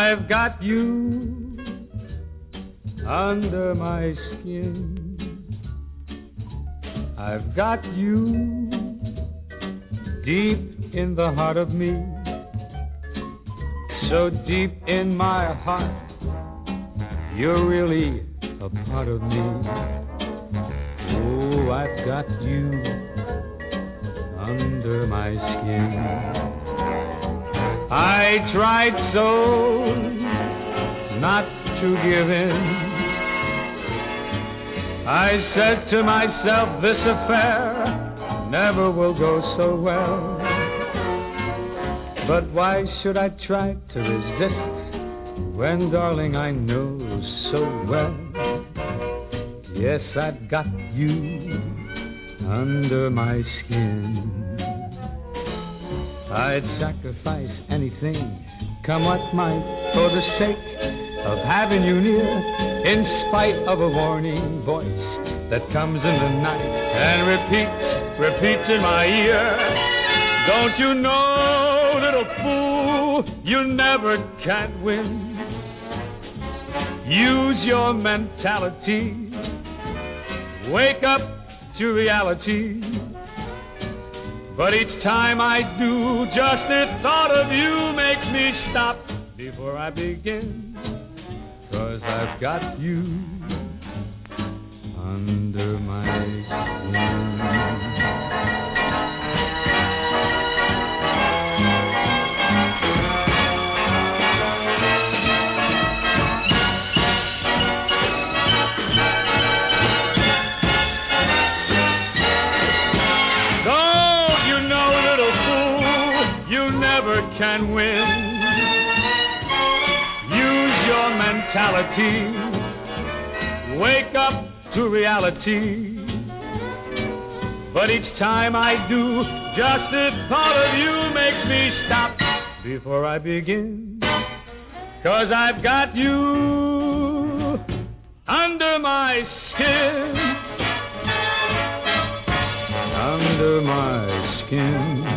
I've got you under my skin. I've got you deep in the heart of me, so deep in my heart, you're really a part of me. Oh, I've got you under my skin. I tried so not to give in. I said to myself, this affair never will go so well. But why should I try to resist when, darling, I know so well? Yes, I've got you under my skin. I'd sacrifice anything, come what might, for the sake of having you near, in spite of a warning voice that comes in the night and repeats in my ear. Don't you know, little fool, you never can win. Use your mentality, wake up to reality. But each time I do, just the thought of you makes me stop before I begin. 'Cause I've got you under my skin. Don't you know, little fool, you never can win. Your mentality, wake up to reality. But each time I do, just the thought of you makes me stop before I begin. 'Cause I've got you under my skin, under my skin.